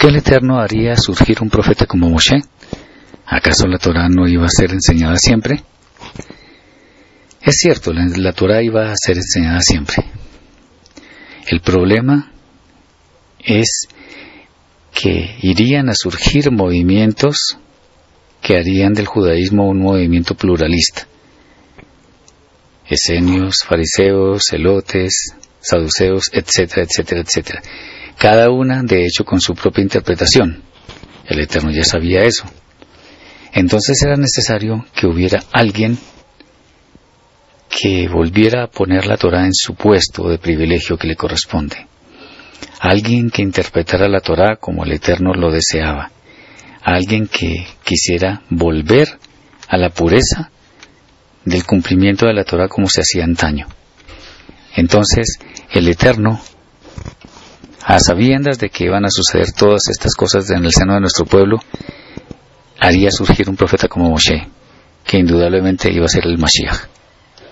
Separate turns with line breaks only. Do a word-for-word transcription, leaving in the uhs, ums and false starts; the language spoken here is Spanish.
qué el Eterno haría surgir un profeta como Moshe? ¿Acaso la Torá no iba a ser enseñada siempre? Es cierto, la, la Torá iba a ser enseñada siempre. El problema es que irían a surgir movimientos que harían del judaísmo un movimiento pluralista. Esenios, fariseos, celotes, saduceos, etcétera, etcétera, etcétera. Cada una, de hecho, con su propia interpretación. El Eterno ya sabía eso. Entonces era necesario que hubiera alguien que volviera a poner la Torá en su puesto de privilegio que le corresponde. Alguien que interpretara la Torá como el Eterno lo deseaba. Alguien que quisiera volver a la pureza del cumplimiento de la Torá como se hacía antaño. Entonces, el Eterno, a sabiendas de que iban a suceder todas estas cosas en el seno de nuestro pueblo, haría surgir un profeta como Moshe, que indudablemente iba a ser el Mashiach.